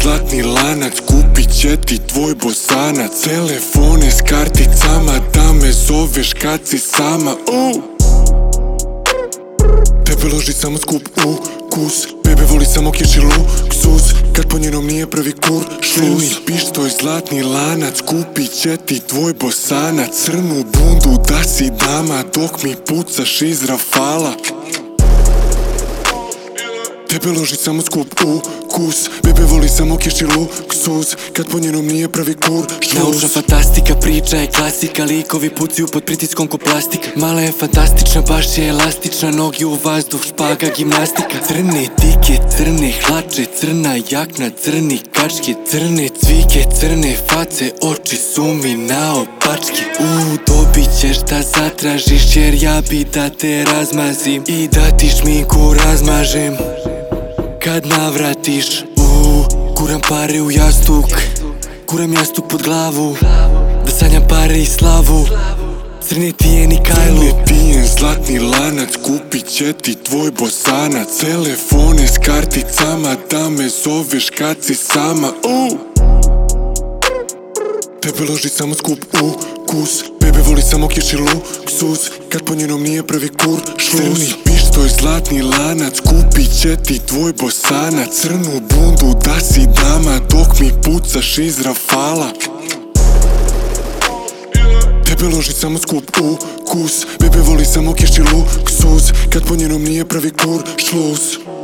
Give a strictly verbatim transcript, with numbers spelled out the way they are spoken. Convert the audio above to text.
zlatni lanac, kupit će ti tvoj bosanac. Telefone s karticama, da me zoveš kad si sama. uh. Tebe loži samo skup ukus, bebe voli samo kiš i luksuz, kad po njenom nije pravi kur šluz. Pištolj, zlatni lanac, kupit će ti tvoj bosanac. Crnu bundu da si dama, dok mi pucaš iz rafala. Tebe loži samo skup ukus, bebe voli samo kiš i luksuz, kad po njenom nije pravi kur šluz. Naučna fantastika, priča je klasika, likovi pucaju pod pritiskom ko plastika. Mala je fantastična, baš je elastična, nogi u vazduh, špaga, gimnastika. Crne tike, crne hlače, crna jakna, crni kačke, crne cvike, crne face, oči su mi naopačke. U, dobit ćeš da zatražiš, jer ja bi da te razmazim i da ti šminku razmažem kad navratiš. U, kuram pare u jastuk, kuram jastuk pod glavu, da sanjam pare i slavu. Crne tijeni kajlu, crne tijen, zlatni lanac, kupit će ti tvoj bosanac. Telefone s karticama, da me zoveš kad si sama. uh. Tebe loži samo skup ukus, bebe voli samo kiš i luksuz, kad po njenom nije pravi kur šluz. Pištolj, zlatni lanac, kupit će ti tvoj bosanac. Crnu bundu da si dama, dok mi pucaš iz rafala. Tebe loži samo skup ukus, bebe voli samo kiš i luksuz, kad po njenom nije pravi kur šluz.